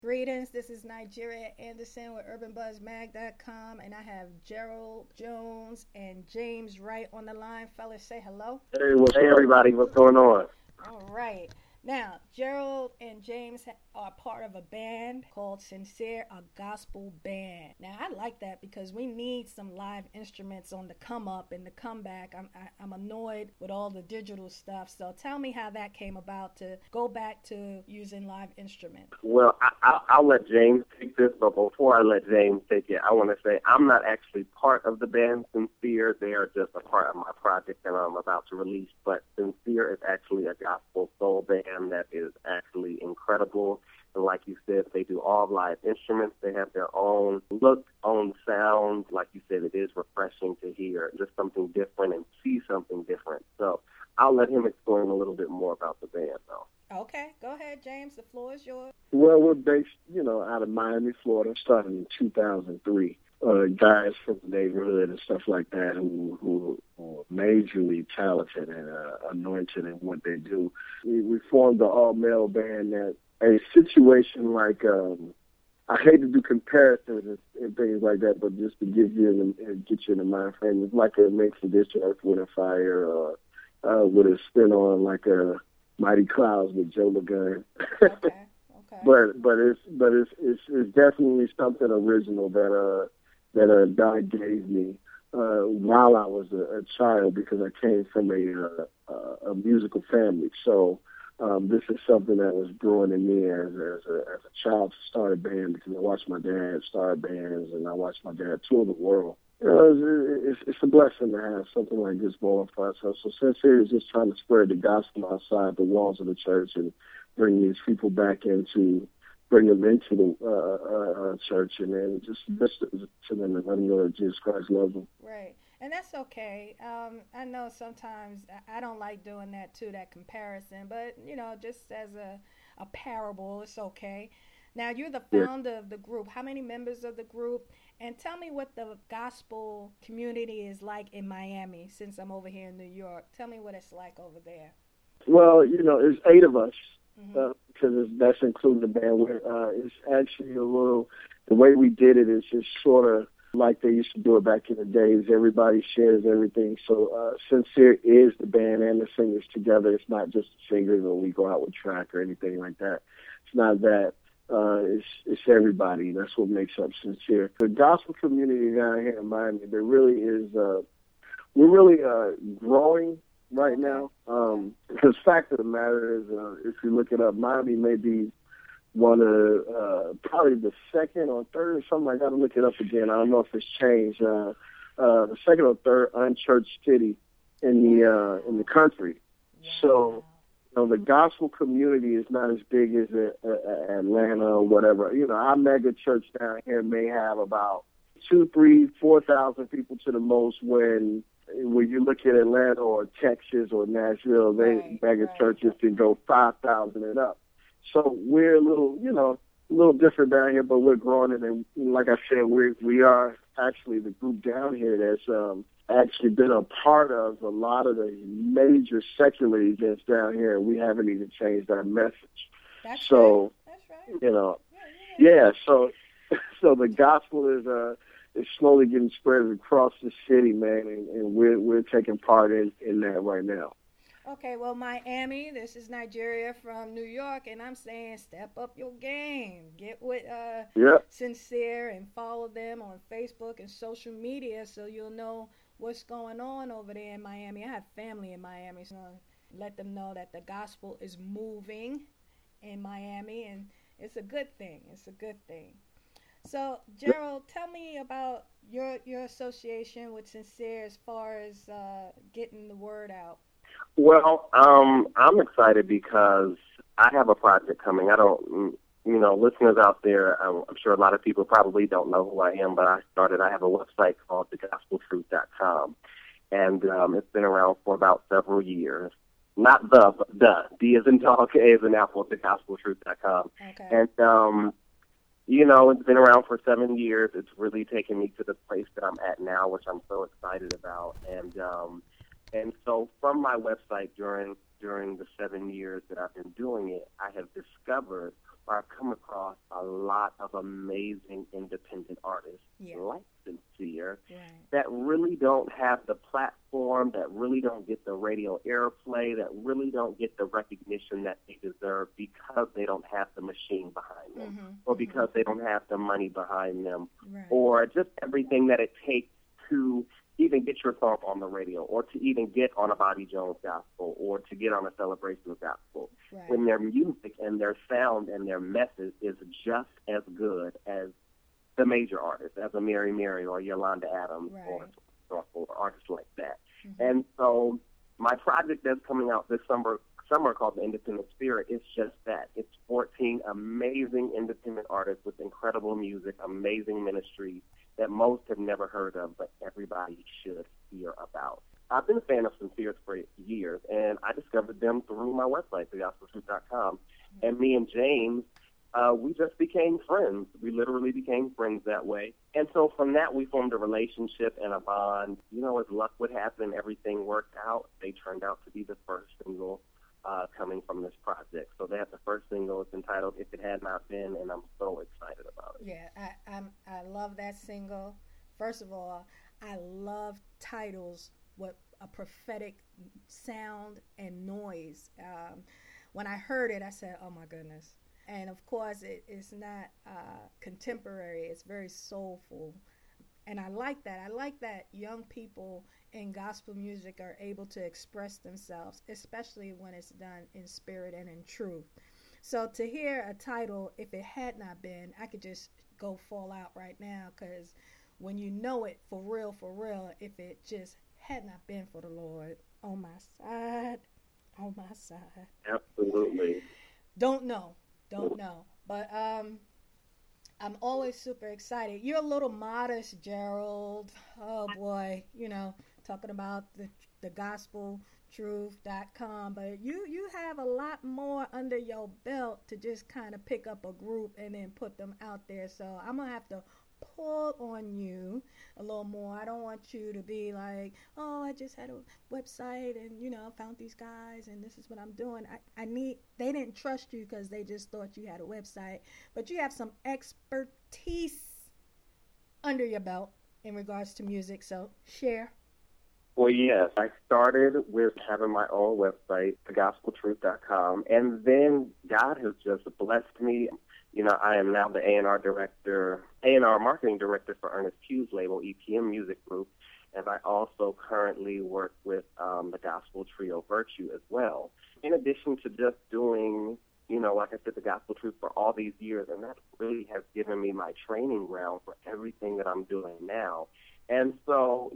Greetings, this is Nigeria Anderson with UrbanBuzzMag.com, and I have Gerald Jones and James Wright on the line. Fellas, say hello. Hey everybody, what's going on? All right. Now, Gerald and James are part of a band called Sincere, a gospel band. Now, I like that because we need some live instruments on the come up and the comeback. I'm annoyed with all the digital stuff. So tell me how that came about to go back to using live instruments. Well, I'll let James take this, but before I let James take it, I want to say I'm not actually part of the band Sincere. They are just a part of my project that I'm about to release. But Sincere is actually a gospel soul band that is actually incredible. And like you said, they do all live instruments. They have their own look, own sound. Like you said, it is refreshing to hear just something different and see something different. So I'll let him explain a little bit more about the band, though. Okay, go ahead, James. The floor is yours. Well, we're based, out of Miami, Florida, started in 2003. Guys from the neighborhood and stuff like that who are majorly talented and anointed in what they do. We formed an all-male band that a situation like, I hate to do comparisons and things like that, but just to give you and get you in the mind frame, it's like a mix of this Earth, Wind, and Fire, with a spin on like a Mighty Clouds with Joe LeGun. Okay. but it's definitely something original that God gave me while I was a child, because I came from a musical family. So this is something that was growing in me as a child to start a band, because I watched my dad start bands and I watched my dad tour the world. It's a blessing to have something like this going for ourselves. So Sincere is just trying to spread the gospel outside the walls of the church and bring these people back bring them into the church, and then just listen to them and let them know that Jesus Christ loves them. Right. And that's okay. I know sometimes I don't like doing that too, that comparison, but, just as a parable, it's okay. Now, you're the founder of the group. How many members of the group? And tell me what the gospel community is like in Miami, since I'm over here in New York. Tell me what it's like over there. Well, there's 8 of us, Mm-hmm. because that's including the band. It's actually the way we did it is just sort of like they used to do it back in the days. Everybody shares everything. So Sincere is the band and the singers together. It's not just the singers or we go out with track or anything like that. It's not that. It's everybody. That's what makes up Sincere. The gospel community down here in Miami, there really is, we're really growing right now. Because fact of the matter is, if you look it up, Miami may be one of probably the second or third or something. I got to look it up again. I don't know if it's changed. The second or third unchurched city in the country. So the gospel community is not as big as Atlanta or whatever. Our mega church down here may have about 2,000, 3,000, 4,000 people to the most. When you look at Atlanta or Texas or Nashville, mega churches can go 5,000 and up. So we're a little different down here, but we're growing. And like I said, we are actually the group down here that's actually been a part of a lot of the major secular events down here. We haven't even changed our message. That's so, right. That's right. Yeah. So the gospel is slowly getting spread across the city, man, and we're taking part in that right now. Okay, well, Miami, this is Nigeria from New York, and I'm saying step up your game. Get with Sincere and follow them on Facebook and social media so you'll know what's going on over there in Miami. I have family in Miami, so let them know that the gospel is moving in Miami, and it's a good thing. It's a good thing. So, Gerald, tell me about your association with Sincere as far as getting the word out. Well, I'm excited because I have a project coming. I don't, listeners out there, I'm sure a lot of people probably don't know who I am, but I have a website called thegospeltruth.com, and it's been around for about several years. Not but the. D as in dog, A as in apple, thegospeltruth.com. Okay. And, it's been around for 7 years. It's really taken me to the place that I'm at now, which I'm so excited about. And so from my website during the 7 years that I've been doing it, I have discovered I've come across a lot of amazing independent artists like Sincere that really don't have the platform, that really don't get the radio airplay, that really don't get the recognition that they deserve because they don't have the machine behind them or because they don't have the money behind them or just everything that it takes to even get your song on the radio or to even get on a Bobby Jones gospel or to get on a Celebration gospel. When their music and their sound and their message is just as good as the major artists, as a Mary Mary or Yolanda Adams or artists like that. And so my project that's coming out this summer called The Independent Spirit is just that. It's 14 amazing independent artists with incredible music, amazing ministries that most have never heard of, but everybody should hear about. I've been a fan of Sincere for years, and I discovered them through my website, thegospeltruth.com. And me and James, we just became friends. We literally became friends that way. And so from that, we formed a relationship and a bond. You know, as luck would happen, everything worked out. They turned out to be the first single coming from this project. So that's the first single. It's entitled If It Had Not Been, and I'm so excited about it. Yeah, I love that single. First of all, I love titles with a prophetic sound and noise. When I heard it, I said, oh my goodness. And of course, it's not contemporary. It's very soulful. And I like that. I like that young people in gospel music are able to express themselves, especially when it's done in spirit and in truth. So to hear a title, If It Had Not Been, I could just go fall out right now, because when you know it for real, if it just had not been for the Lord on my side. Absolutely. Don't know. But I'm always super excited. You're a little modest, Gerald. Oh boy, talking about the gospeltruth.com, but you have a lot more under your belt to just kind of pick up a group and then put them out there. So I'm gonna have to pull on you a little more. I don't want you to be like, oh, I just had a website and found these guys and this is what I'm doing. They didn't trust you because they just thought you had a website, but you have some expertise under your belt in regards to music. So share. Well, yes, I started with having my own website, thegospeltruth.com, and then God has just blessed me. I am now the A&R marketing director for Ernest Pugh's label, EPM Music Group, and I also currently work with the gospel trio Virtue as well. In addition to just doing, like I said, the Gospel Truth for all these years, and that really has given me my training ground for everything that I'm doing now. And so,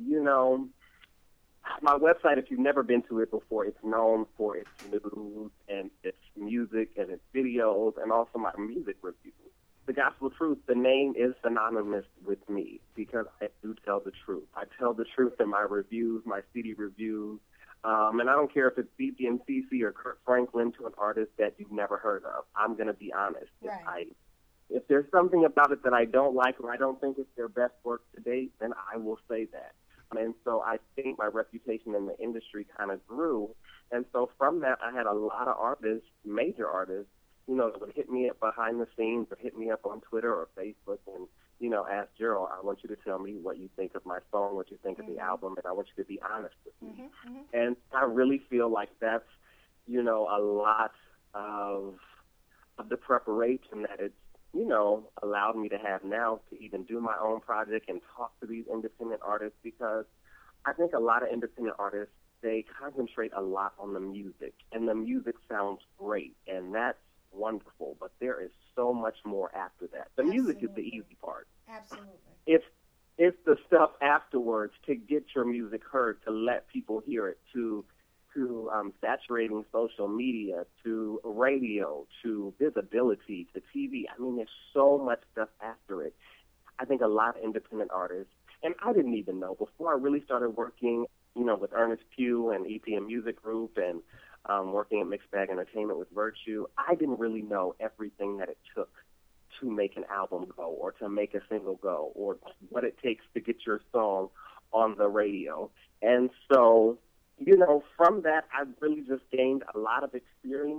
my website, if you've never been to it before, it's known for its news and its music and its videos and also my music reviews. The Gospel Truth, the name is synonymous with me because I do tell the truth. I tell the truth in my reviews, my CD reviews, and I don't care if it's BPMCC or Kurt Franklin to an artist that you've never heard of. I'm going to be honest. Right. If there's something about it that I don't like or I don't think it's their best work to date, then I will say that. And so I think my reputation in the industry kind of grew. And so from that, I had a lot of artists, major artists, that would hit me up behind the scenes or hit me up on Twitter or Facebook and, ask Gerald, I want you to tell me what you think of my song, what you think of the album, and I want you to be honest with me. And I really feel like that's, a lot of the preparation that it's, allowed me to have now to even do my own project and talk to these independent artists, because I think a lot of independent artists, they concentrate a lot on the music, and the music sounds great, and that's wonderful, but there is so much more after that. The music is the easy part. Absolutely. It's the stuff afterwards to get your music heard, to let people hear it, to saturating social media, to radio, to visibility, to TV. I mean, there's so much stuff after it. I think a lot of independent artists, and I didn't even know before I really started working, with Ernest Pugh and EPM Music Group and working at Mixed Bag Entertainment with Virtue, I didn't really know everything that it took to make an album go or to make a single go or what it takes to get your song on the radio. And so, from that, I've really just gained a lot of experience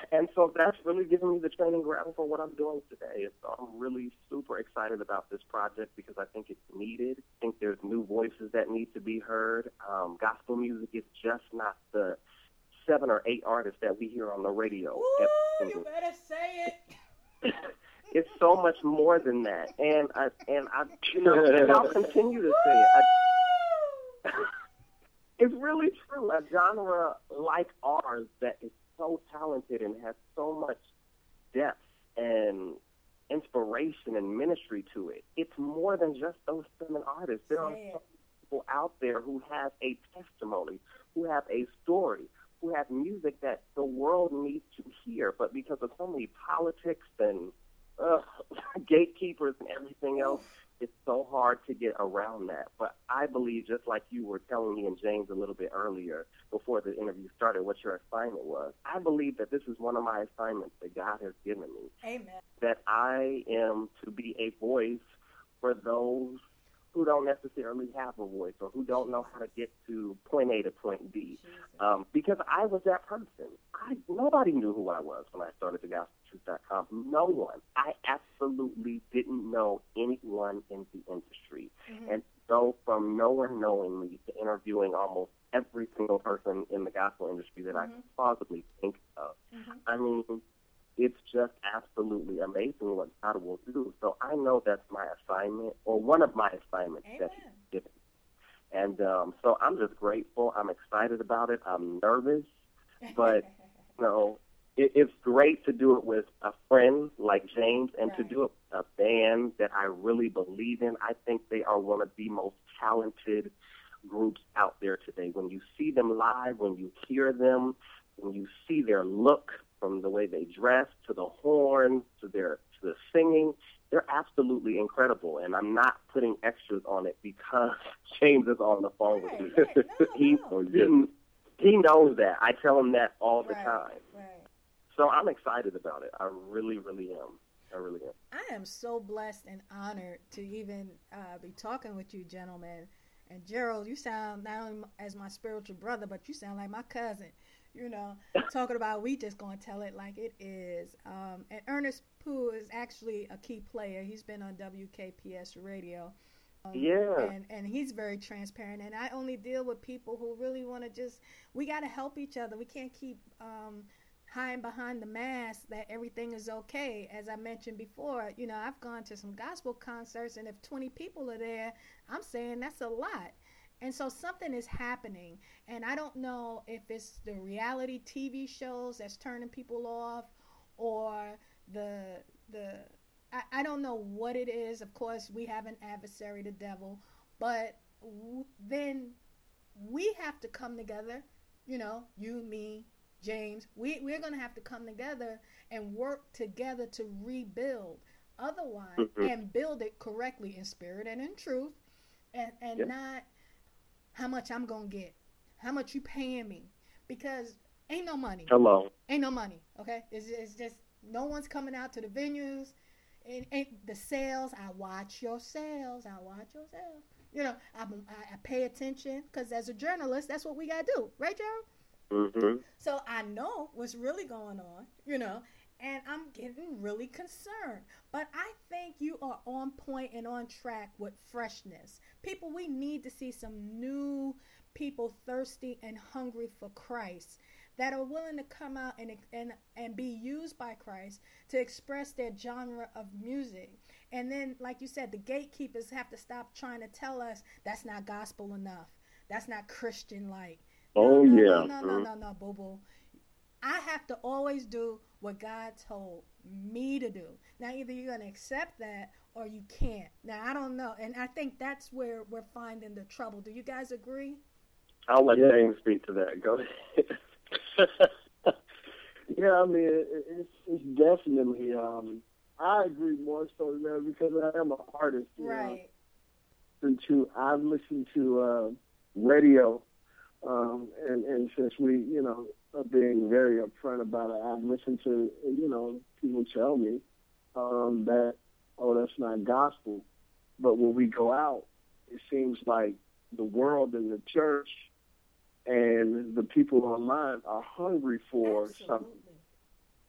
And so that's really giving me the training ground for what I'm doing today. So I'm really super excited about this project because I think it's needed. I think there's new voices that need to be heard. Gospel music is just not the 7 or 8 artists that we hear on the radio. Ooh, you better say it. It's so much more than that. And I'll continue to say it. It's really true. A genre like ours that is so talented and has so much depth and inspiration and ministry to it. It's more than just those 7 artists. There are some people out there who have a testimony, who have a story, who have music that the world needs to hear. But because of so many politics and gatekeepers and everything else, it's so hard to get around that. But I believe, just like you were telling me and James a little bit earlier before the interview started, what your assignment was, I believe that this is one of my assignments that God has given me. Amen. That I am to be a voice for those who don't necessarily have a voice or who don't know how to get to point A to point B. Because I was that person. Nobody knew who I was when I started thegospeltruth.com. No one. I absolutely didn't know anyone in the industry. Mm-hmm. And so from no one knowing me to interviewing almost every single person in the gospel industry that I could possibly think of, I mean, it's just absolutely amazing what God will do. So I know that's my assignment, or one of my assignments that He's given. And so I'm just grateful. I'm excited about it. I'm nervous, but it's great to do it with a friend like James and to do it with a band that I really believe in. I think they are one of the most talented groups out there today. When you see them live, when you hear them, when you see their look, from the way they dress to the horns to the singing, they're absolutely incredible. And I'm not putting extras on it because James is on the phone with me. He knows that. I tell him that all the time. Right. So I'm excited about it. I really, really am. I am so blessed and honored to even be talking with you, gentlemen. And Gerald, you sound not only as my spiritual brother, but you sound like my cousin. Talking about we just going to tell it like it is. And Ernest Pooh is actually a key player. He's been on WKPS radio. And he's very transparent. And I only deal with people who really want to we got to help each other. We can't keep hiding behind the mask that everything is okay. As I mentioned before, I've gone to some gospel concerts, and if 20 people are there, I'm saying that's a lot. And so something is happening, and I don't know if it's the reality TV shows that's turning people off, or I don't know what it is. Of course, we have an adversary, the devil, but then we have to come together, you, me, James. We're going to have to come together and work together to rebuild. Otherwise, and build it correctly in spirit and in truth, and not how much I'm going to get, how much you paying me, because ain't no money. Hello. Ain't no money, okay? It's just no one's coming out to the venues. And the sales, I watch your sales. I pay attention because as a journalist, that's what we got to do. Right, Gerald? Mm-hmm. So I know what's really going on, and I'm getting really concerned. But I think you are on point and on track with freshness. People, we need to see some new people thirsty and hungry for Christ that are willing to come out and be used by Christ to express their genre of music. And then, like you said, the gatekeepers have to stop trying to tell us that's not gospel enough. That's not Christian-like. No, boo-boo. I have to always do what God told me to do. Now, either you're going to accept that or you can't. Now, I don't know. And I think that's where we're finding the trouble. Do you guys agree? I'll let James speak to that. Go ahead. Yeah, I mean, it's definitely, I agree more so now because I am an artist. Right. I've listened to radio, and since we, are being very upfront about it, I've listened to, people tell me that, that's not gospel. But when we go out, it seems like the world and the church and the people online are hungry for something.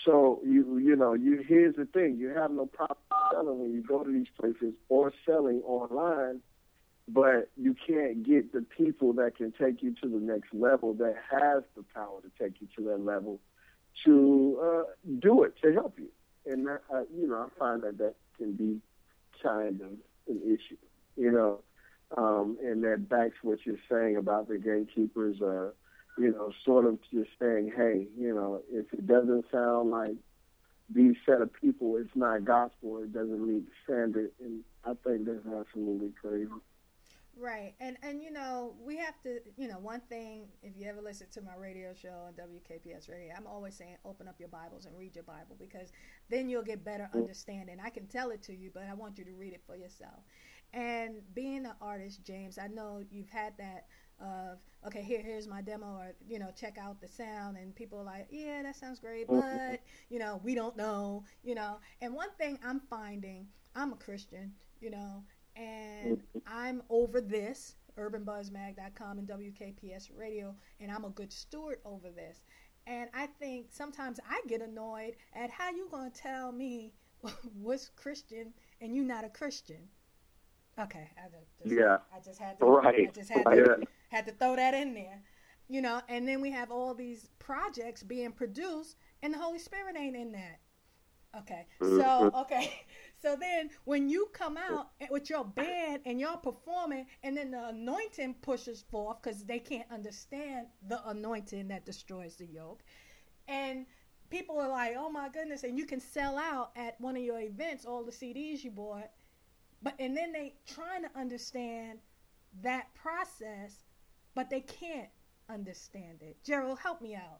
So here's the thing: you have no problem selling when you go to these places or selling online, but you can't get the people that can take you to the next level, that has the power to take you to that level, to do it, to help you. And I find that can be kind of an issue, and that backs what you're saying about the gatekeepers. Sort of just saying, hey, if it doesn't sound like these set of people, it's not gospel, it doesn't meet the standard, and I think that's absolutely crazy. Right. And we have to, one thing, if you ever listen to my radio show on WKPS Radio, I'm always saying open up your Bibles and read your Bible, because then you'll get better understanding. I can tell it to you, but I want you to read it for yourself. And being an artist, James, I know you've had that of, okay, here's my demo, or, check out the sound, and people are like, yeah, that sounds great, but, we don't know, And one thing I'm finding, I'm a Christian, and I'm over this, urbanbuzzmag.com and WKPS Radio, and I'm a good steward over this. And I think sometimes I get annoyed at how you going to tell me what's Christian and you not a Christian. Okay, I just had to had to throw that in there, And then we have all these projects being produced, and the Holy Spirit ain't in that. Okay, so then when you come out with your band and you're performing, and then the anointing pushes forth because they can't understand the anointing that destroys the yoke, and people are like, oh my goodness, and you can sell out at one of your events all the CDs you bought, and then they trying to understand that process, but they can't understand it. Gerald, help me out.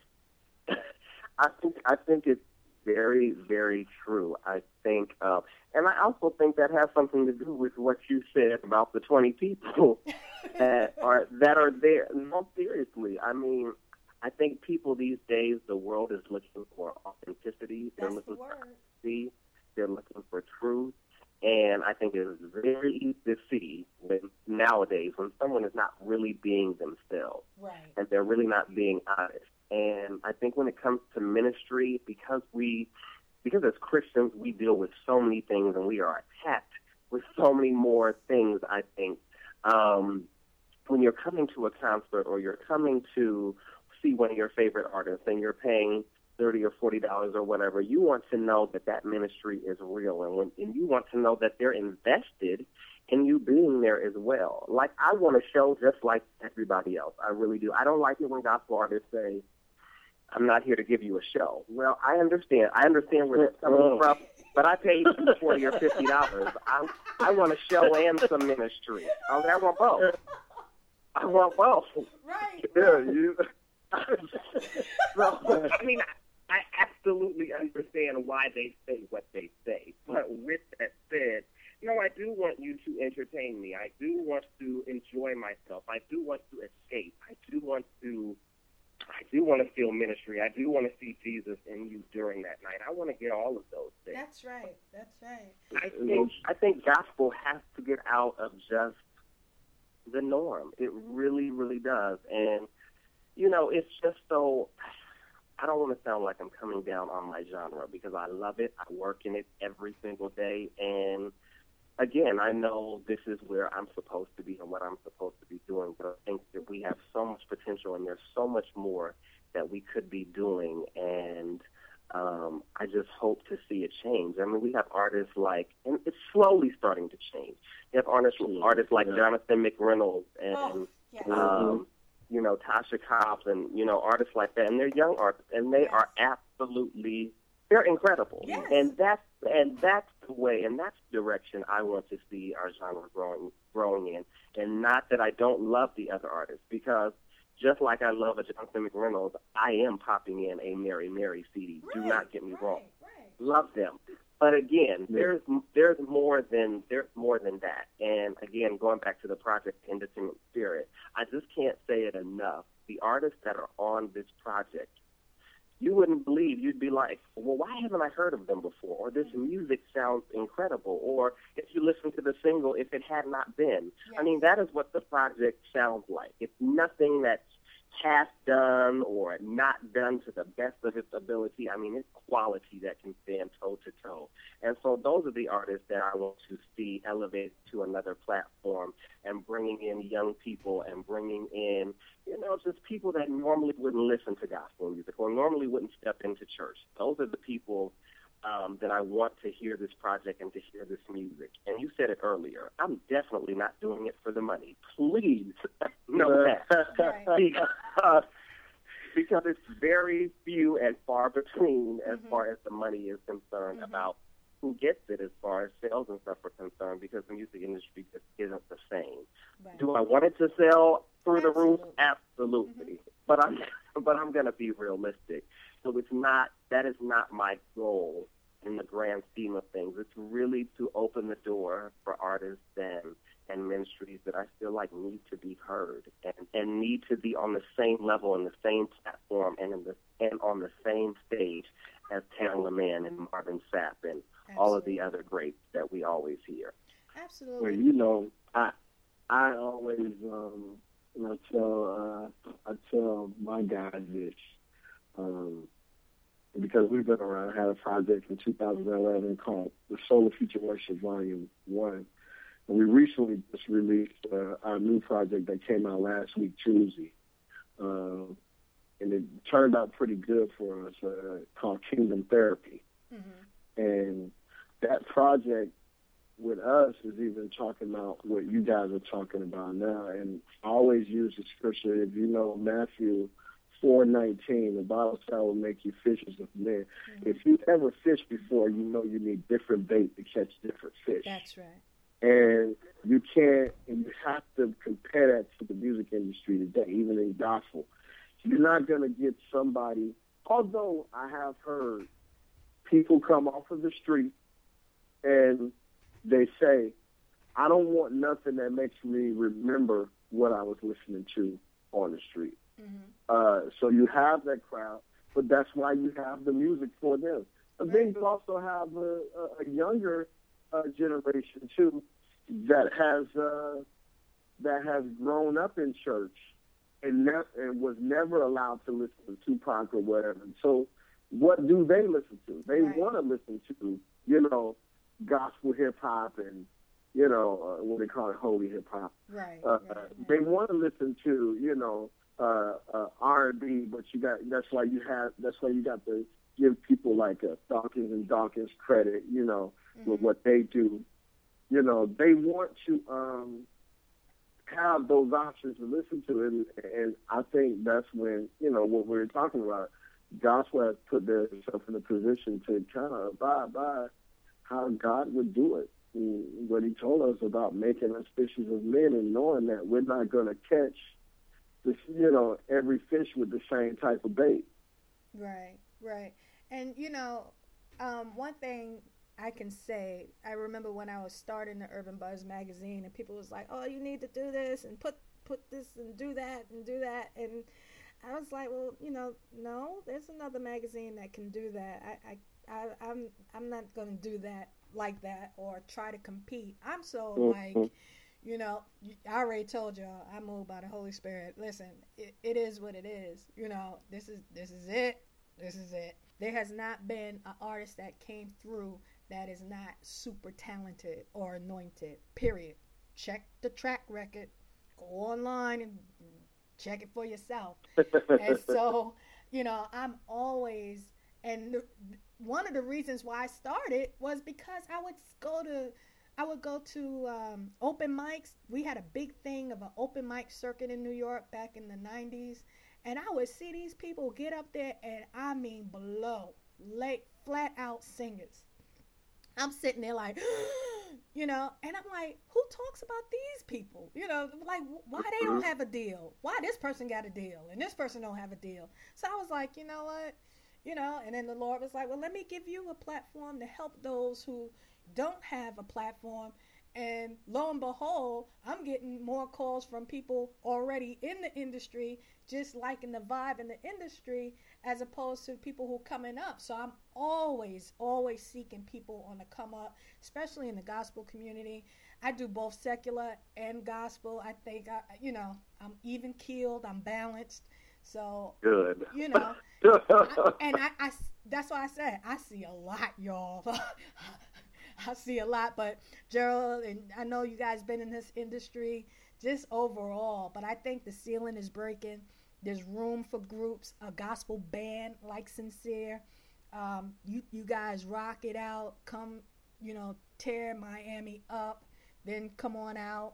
I think it's very, very true. I think, and I also think that has something to do with what you said about the 20 people that are there. No, seriously. I mean, I think people these days, the world is looking for authenticity. They're looking for honesty. They're looking for truth. And I think it is very easy to see nowadays when someone is not really being themselves, right, and they're really not being honest. And I think when it comes to ministry, because as Christians, we deal with so many things, and we are attacked with so many more things, I think, when you're coming to a concert or you're coming to see one of your favorite artists and you're paying $30 or $40 or whatever, you want to know that ministry is real, and you want to know that they're invested in you being there as well. Like, I want to show just like everybody else. I really do. I don't like it when gospel artists say, I'm not here to give you a show. Well, I understand. I understand where they're coming from, but I paid $40 or $50. I want a show and some ministry. I want both. I want both. Right. Yeah, So, I mean, I absolutely understand why they say what they say. But with that said, I do want you to entertain me. I do want to enjoy myself. I do want to escape. I do want to feel ministry. I do want to see Jesus in you during that night. I want to get all of those things. That's right. I think gospel has to get out of just the norm. It really, really does. And, it's just so, I don't want to sound like I'm coming down on my genre, because I love it. I work in it every single day. And again, I know this is where I'm supposed to be and what I'm supposed to be doing, but I think that we have so much potential and there's so much more that we could be doing, and I just hope to see a change. I mean, we have artists and it's slowly starting to change. You have artists like Jonathan McReynolds and, Tasha Cobbs and, artists like that, and they're young artists, and they are absolutely, they're incredible. Yes. And that's the way, and that's the direction I want to see our genre growing in. And not that I don't love the other artists, because just like I love a Jonathan McReynolds, I am popping in a Mary Mary CD. Right, do not get me wrong. Right. Love them. But again, there's more than that. And again, going back to the project Independent Spirit, I just can't say it enough. The artists that are on this project, you wouldn't believe. You'd be like, well, why haven't I heard of them before? Or this music sounds incredible. Or if you listen to the single, if it had not been. Yes. I mean, that is what the project sounds like. It's nothing that's half done or not done to the best of its ability. I mean, it's quality that can stand toe to toe. And so those are the artists that I want to see elevated to another platform and bringing in young people and bringing in, just people that normally wouldn't listen to gospel music or normally wouldn't step into church. Those are the people that I want to hear this project and to hear this music. And you said it earlier. I'm definitely not doing it for the money. Please know that. Because it's very few and far between as far as the money is concerned about who gets it as far as sales and stuff are concerned, because the music industry just isn't the same. Right. Do I want it to sell through the roof? Absolutely. But I'm going to be realistic. So that is not my goal in the grand scheme of things. It's really to open the door for artists and ministries that I feel like need to be heard and need to be on the same level and the same platform and on the same stage as Terry LeMan and Marvin Sapp and all of the other greats that we always hear. Absolutely. Well, I always I tell my guys this, because we've been around. I had a project in 2011 called the Solar Future Worship Volume 1. And we recently just released our new project that came out last week, Tuesday. And it turned out pretty good for us, called Kingdom Therapy. And that project with us is even talking about what you guys are talking about now. And I always use the scripture, if you know Matthew 4:19, the Bible says, I will make you fishers of men. If you've ever fished before, you know you need different bait to catch different fish. That's right. And you have to compare that to the music industry today, even in gospel. You're not going to get somebody, although I have heard people come off of the street and they say, I don't want nothing that makes me remember what I was listening to on the street. So you have that crowd, but that's why you have the music for them. But then you also have a younger generation too that has grown up in church and was never allowed to listen to Tupac or whatever. So what do they listen to? They want to listen to gospel hip hop and what they call it, holy hip hop. They want to listen to R&B, but that's why you got to give people like Dawkins and Dawkins credit, with what they do. They want to have those options to listen to, and I think that's when, what we're talking about, gospel has put themselves in a position to kind of abide by how God would do it. And what he told us about making us fishers of men and knowing that we're not going to catch this, every fish with the same type of bait. Right. And, one thing I can say, I remember when I was starting the Urban Buzz magazine and people was like, oh, you need to do this and put this and do that. And I was like, well, no, there's another magazine that can do that. I'm not going to do that like that or try to compete. I'm so I already told y'all I move by the Holy Spirit. Listen, it is what it is. This is it. There has not been an artist that came through that is not super talented or anointed, period. Check the track record. Go online and check it for yourself. And so, I'm always, and one of the reasons why I started was because I would go to open mics. We had a big thing of an open mic circuit in New York back in the 90s. And I would see these people get up there and flat out singers. I'm sitting there like, and I'm like, who talks about these people? Like, why they don't have a deal? Why this person got a deal and this person don't have a deal? So I was like, you know what? And then the Lord was like, well, let me give you a platform to help those who don't have a platform. And lo and behold, I'm getting more calls from people already in the industry, just liking the vibe in the industry, as opposed to people who are coming up. So I'm always seeking people on the come up, especially in the gospel community. I do both secular and gospel. I think, I'm even keeled, I'm balanced. So good. You know, I that's why I said I see a lot, y'all. I see a lot, but Gerald, and I know you guys been in this industry just overall, but I think the ceiling is breaking. There's room for groups, a gospel band like Sincere. You guys rock it out. Come, tear Miami up. Then come on out.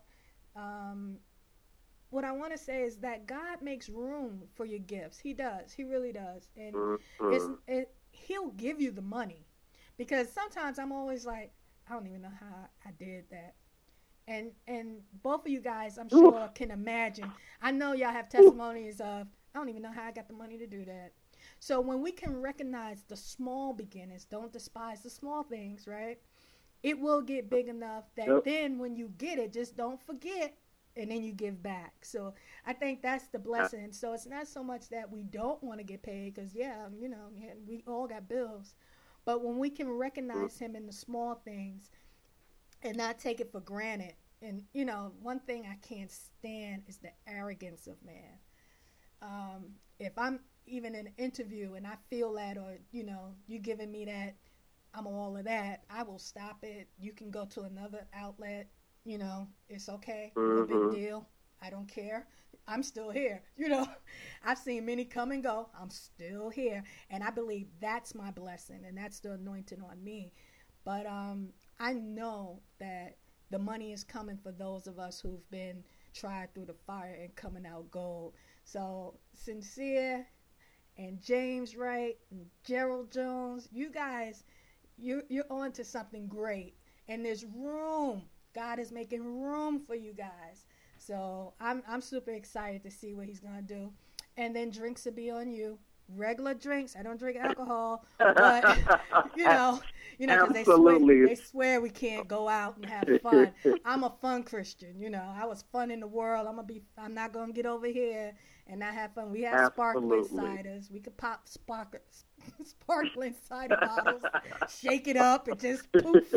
What I want to say is that God makes room for your gifts. He does. He really does. And He'll give you the money. Because sometimes I'm always like, I don't even know how I did that. And both of you guys, I'm sure, can imagine. I know y'all have testimonies of, I don't even know how I got the money to do that. So when we can recognize the small beginnings, don't despise the small things, right? It will get big enough that then when you get it, just don't forget, and then you give back. So I think that's the blessing. So it's not so much that we don't want to get paid, because, we all got bills. But when we can recognize him in the small things and not take it for granted. And, one thing I can't stand is the arrogance of man. If I'm even in an interview and I feel that, or, you giving me that, I'm all of that, I will stop it. You can go to another outlet. It's okay. No big deal. I don't care. I'm still here. I've seen many come and go. I'm still here. And I believe that's my blessing, and that's the anointing on me. But I know that the money is coming for those of us who've been tried through the fire and coming out gold. So Sincere and James Wright and Gerald Jones, you guys, you're on to something great. And there's room. God is making room for you guys. So I'm super excited to see what he's going to do. And then drinks will be on you. Regular drinks. I don't drink alcohol, but because they swear we can't go out and have fun. I'm a fun Christian. I was fun in the world. I'm not going to get over here and not have fun. We have sparkling ciders. We could pop sparkling cider bottles, shake it up, and just poof,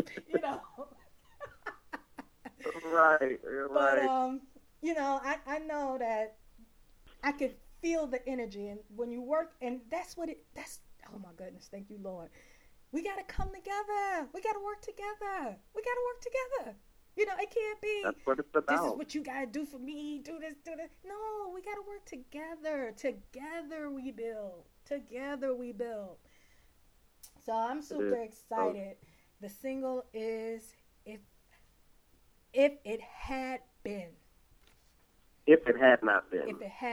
Right. But I know that I could feel the energy, and when you work, and that's oh my goodness, thank you, Lord. We got to come together. We got to work together. It can't be, that's what it's about. This is what you got to do for me, do this. No, we got to work together. Together we build. So I'm super excited. The single is If It Had Been. If it had not been.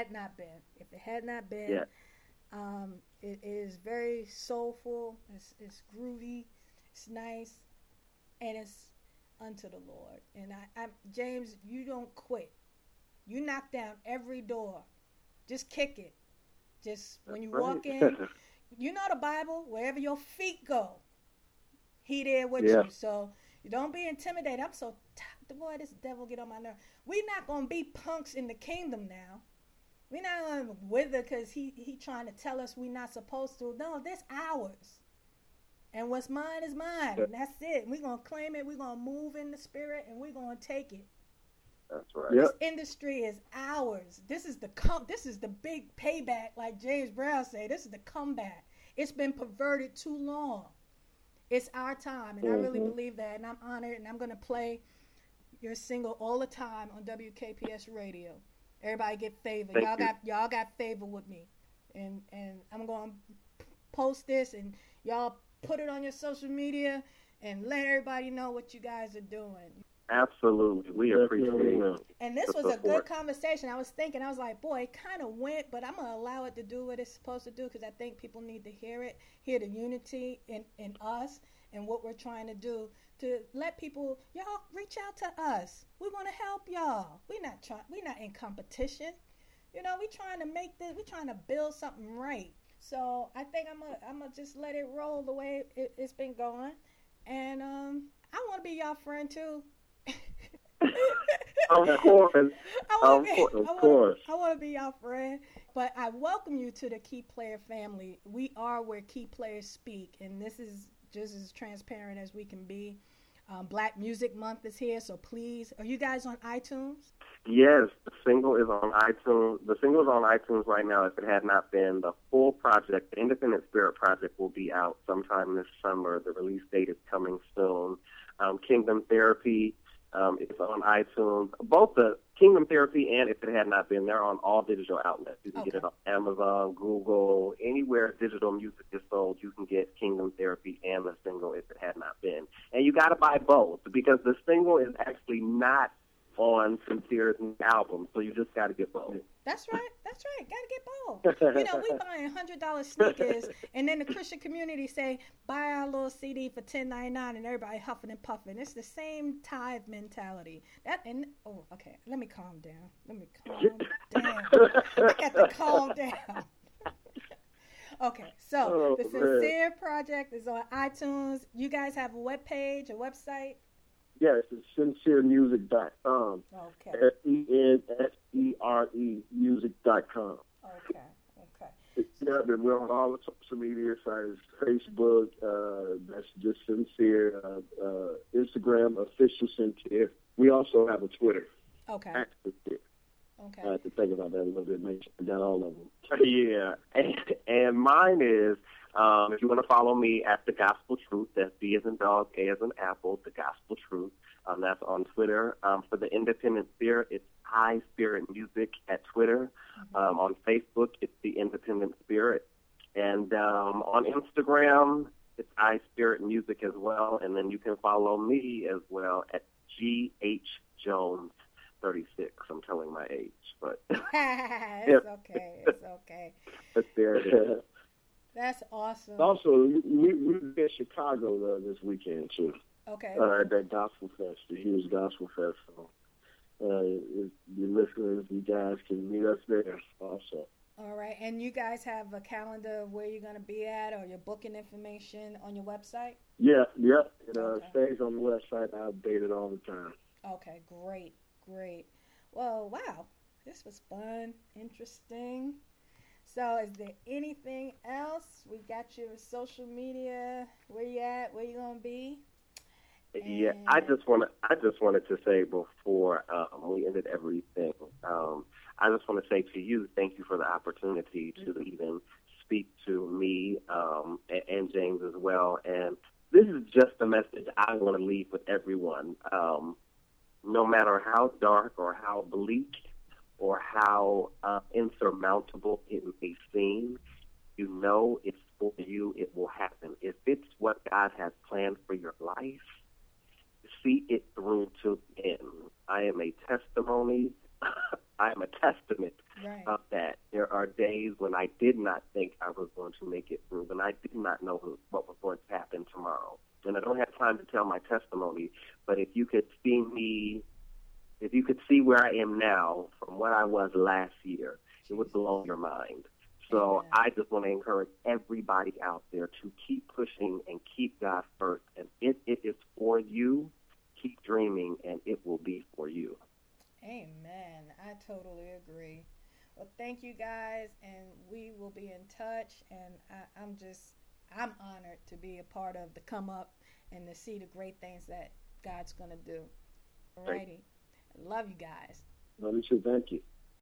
Yeah. It is very soulful. It's groovy. It's nice, and it's unto the Lord. And I James, you don't quit. You knock down every door. Just kick it. Just when you walk in, the Bible. Wherever your feet go, He there with you. So you don't be intimidated. I'm so boy, this devil get on my nerve. We're not going to be punks in the kingdom now. We're not going to wither because he trying to tell us we're not supposed to. No, this ours. And what's mine is mine. And that's it. We're going to claim it. We're going to move in the spirit, and we're going to take it. That's right. This industry is ours. This is the big payback, like James Brown said. This is the comeback. It's been perverted too long. It's our time, and I really believe that, and I'm honored, and I'm going to play your single all the time on WKPS radio. Everybody get favor. Y'all got favor with me, and I'm going to post this, and y'all put it on your social media and let everybody know what you guys are doing. Absolutely. We appreciate it. And this was a good conversation. I was like, boy, it kind of went, but I'm going to allow it to do what it's supposed to do, because I think people need to hear the unity in us and what we're trying to do, to let people, y'all reach out to us. We want to help y'all. We're not in competition. We're trying to make this, we're trying to build something right. So I think I'm gonna just let it roll the way it's been going. And I want to be y'all friend too. Of course. I want to be your friend. But I welcome you to the Key Player family. We are where key players speak, and this is just as transparent as we can be. Black Music Month is here, so please, are you guys on iTunes? Yes, the single is on iTunes. The single is on iTunes right now. If it had not been, the full project, the Independent Spirit Project, will be out sometime this summer. The release date is coming soon. Kingdom Therapy is on iTunes. Both the Kingdom Therapy and If It Had Not Been, they're on all digital outlets. You can get it on Amazon, Google, anywhere digital music is sold, you can get Kingdom Therapy and the single If It Had Not Been. And you got to buy both because the single is actually not on Sincere's album, so you just got to get both. That's right. Got to get both. You know, we buying $100 sneakers, and then the Christian community say, buy our little CD for $10.99, and everybody huffing and puffing. It's the same tithe mentality. Okay, let me calm down. I got to calm down. Okay, so the Sincere Project is on iTunes. You guys have a webpage, a website? Yes, it's sinceremusic.com. Okay. SENSERE music.com. Okay. Yeah, we're on all the social media sites, Facebook, that's just Sincere, Instagram, Official Sincere. We also have a Twitter. Okay. Okay. I have to think about that a little bit, make sure I got all of them. Yeah, and mine is, if you want to follow me at The Gospel Truth, that's B as in dog, A as in apple, The Gospel Truth. That's on Twitter. For the Independent Spirit, it's I Spirit Music at Twitter. On Facebook, it's The Independent Spirit. And on Instagram, it's I Spirit Music as well. And then you can follow me as well at GH Jones 36. I'm telling my age, but it's okay. That's there. That's awesome. Also, we're in Chicago this weekend too. Okay. At that Gospel Fest, the huge Gospel Fest. So, if your listeners, you guys can meet us there also. All right, and you guys have a calendar of where you're going to be at, or your booking information on your website? Yeah. It stays on the website. I update it all the time. Okay, great. Well, wow, this was fun, interesting. So is there anything else? We got your social media. Where you at? Where you going to be? Yeah, I just wanted to say before we ended everything, I just want to say to you, thank you for the opportunity to even speak to me and James as well. And this is just a message I want to leave with everyone. No matter how dark or how bleak or how insurmountable it may seem, you know it's for you, it will happen. If it's what God has planned for your life, see it through to the end. I am a testimony. I am a testament of that. There are days when I did not think I was going to make it through, when I did not know what was going to happen tomorrow. And I don't have time to tell my testimony, but if you could see me, if you could see where I am now from what I was last year, it would blow your mind. So I just want to encourage everybody out there to keep pushing and keep God first. And if it is for you, keep dreaming, and it will be for you. Amen. I totally agree. Well, thank you guys, and we will be in touch. And I'm honored to be a part of the Come Up and to see the great things that God's going to do. Alrighty. Love you guys. Love you too. Thank you.